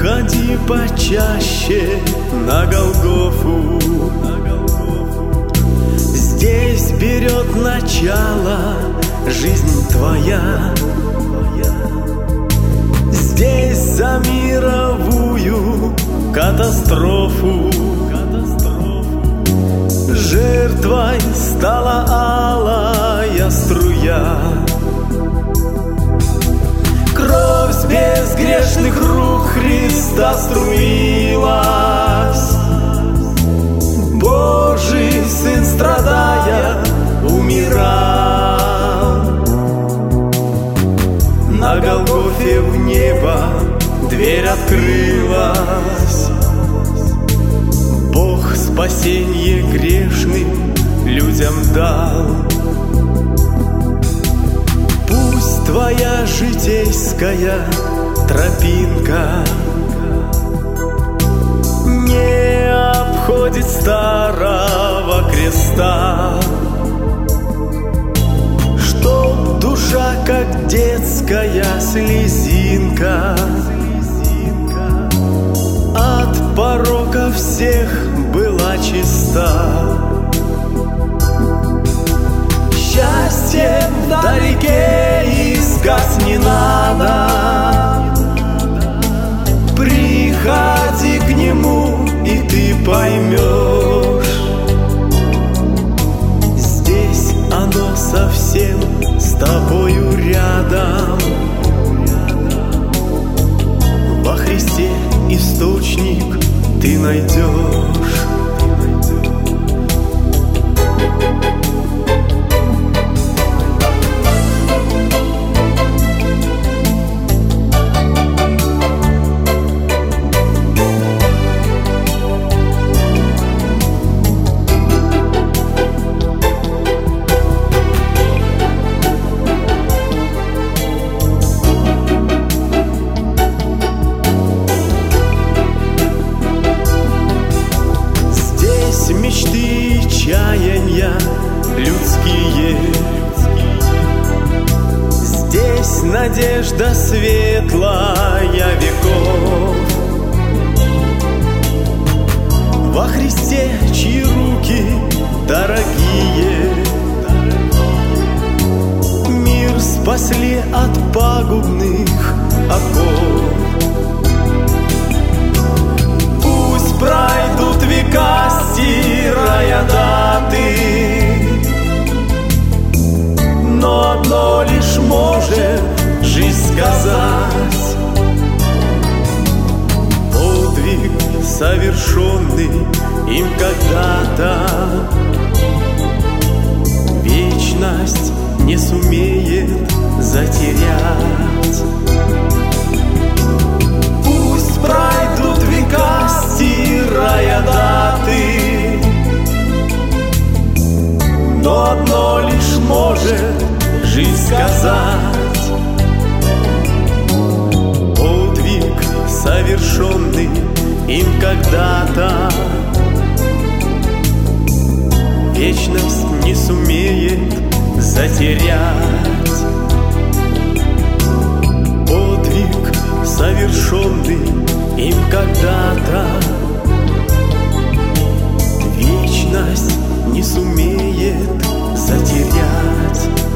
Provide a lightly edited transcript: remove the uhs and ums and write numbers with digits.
Ходи почаще на Голгофу. Здесь берет начало жизнь твоя. Здесь за мировую катастрофу жертвой стала алая струя. Кровь с безгрешных рук Христа струилась. Божий Сын, страдая, умирал. На Голгофе в небо дверь открылась. Бог спасенье грешным людям дал. Пусть твоя житейская тропинка не обходит старого креста, чтоб душа, как детская слезинка, от порока всех была чиста. Счастье вдалеке искать не надо. Приходи к нему, и ты поймешь. Здесь оно совсем с тобою рядом. Во Христе источник ты найдешь. Мечты и чаяния людские. Здесь надежда светлая веков. Во Христе, чьи руки дорогие, мир спасли от пагубных оков. Пусть пройдут века, стирая даты, но одно лишь может жизнь сказать. Подвиг, совершенный им когда-то, вечность не сумеет затерять. Пусть пройдут века, стирая даты, но одно лишь может жизнь сказать. Подвиг, совершенный им когда-то, вечность не сумеет затерять. Подвиг, совершенный им когда-то, вечность не сумеет затерять.